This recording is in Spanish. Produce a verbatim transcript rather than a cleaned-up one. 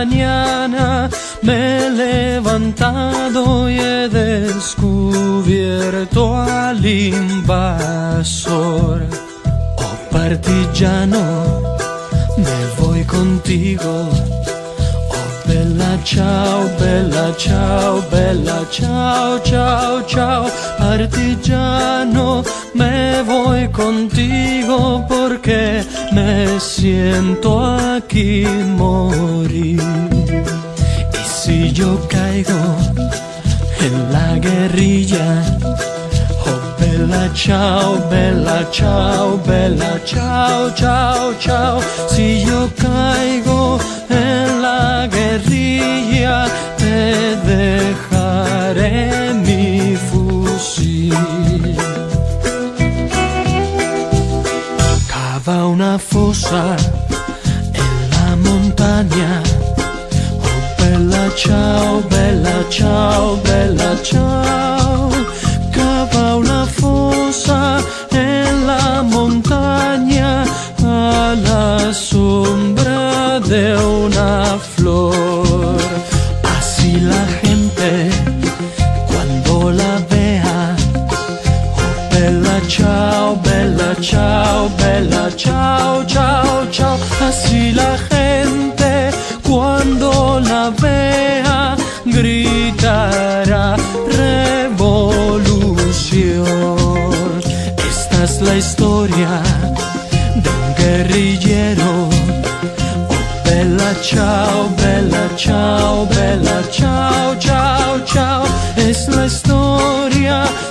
mañana me he levantado y he descubierto al invasor. Oh partigiano, me voy contigo. Oh bella ciao, bella ciao, bella ciao, ciao, ciao. Partigiano, me voy contigo porque me siento aquí morir. Y si yo caigo en la guerrilla, oh bella ciao, bella ciao, bella ciao, ciao, ciao. Si yo caigo en la guerrilla, te dejaré mi fusil. Cava una fosa en la montaña. Oh bella ciao, bella ciao, bella ciao. Cava una fosa en la montaña a la sombra de una flor. Así la gente cuando la vea, oh bella ciao, bella ciao, bella ciao, ciao, ciao. Así la gente cuando la vea gritará revolución. Esta es la historia de un guerrillero. Oh bella ciao, bella ciao, bella ciao, ciao, ciao. Es la historia